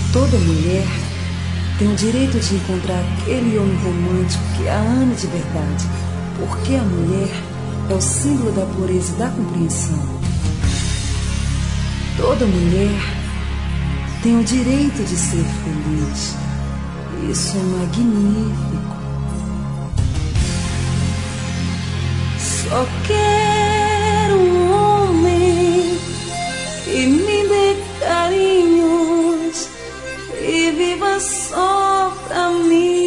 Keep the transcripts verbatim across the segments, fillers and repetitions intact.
Toda mulher tem o direito de encontrar aquele homem romântico que a ame de verdade, porque a mulher é o símbolo da pureza e da compreensão. Toda mulher tem o direito de ser feliz. Isso é magnífico. Só quero um homem que me dê carinhos e viva só pra mim.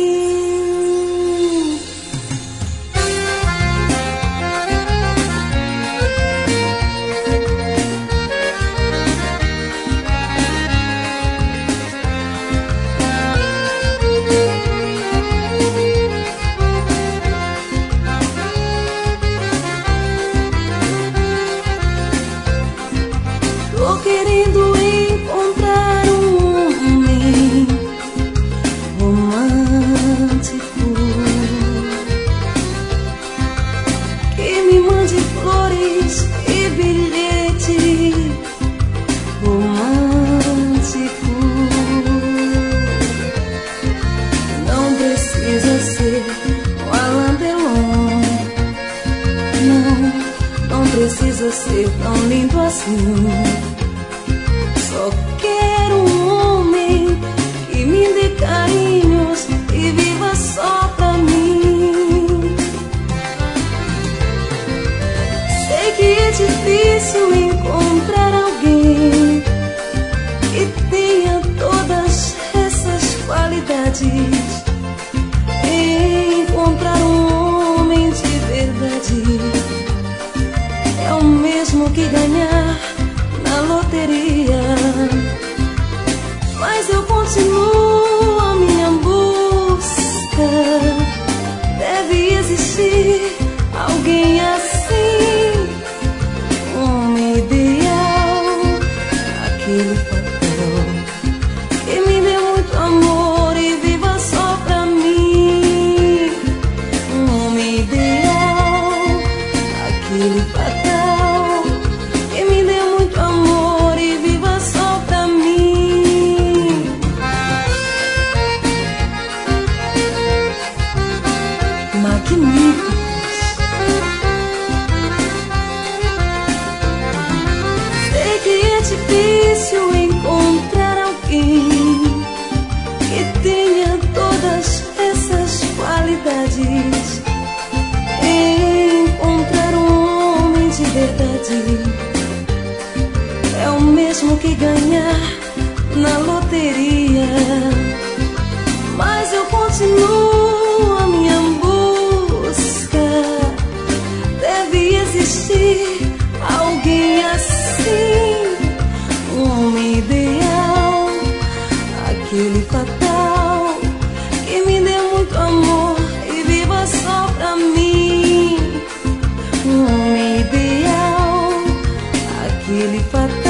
Tô querendo encontrar um homem romântico que me mande flores e bilhete romântico. Não precisa ser um Alain Delon, não, não precisa ser tão lindo assim. Só quero um homem que me dê carinhos e viva só pra mim. Sei que é difícil encontrar alguém que tenha todas essas qualidades. Encontrar um homem de verdade é o mesmo que ganhar na loteria. Mas eu continuo a minha busca. Deve existir alguém assim, um homem ideal, aquele fatal que me dê muito amor e viva só pra mim. Um homem ideal, aquele fatal que me dê muito amor e viva só pra mim. Magníficos. Sei que é difícil encontrar alguém que tenha todas essas qualidades. Encontrar um homem de verdade é o mesmo que ganhar na loteria. Mas eu continuo a minha busca. Deve existir alguém assim, um homem ideal, aquele fatal que me dê muito amor e viva só pra mim. Um homem ideal, aquele fatal